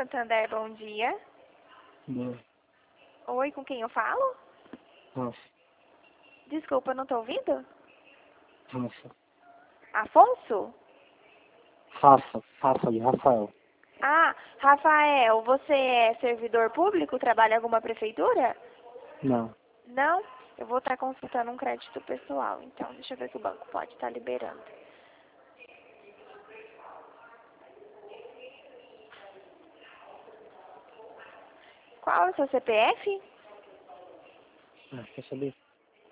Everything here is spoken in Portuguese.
Santander, bom dia. Boa. Oi, com quem eu falo? Rafa. Desculpa, não tô ouvindo? Rafa. Afonso? Rafa de Rafael. Ah, Rafael, você é servidor público? Trabalha em alguma prefeitura? Não. Não? Eu vou estar consultando um crédito pessoal, então deixa eu ver se o banco pode estar liberando. Qual é o seu CPF? Quer saber?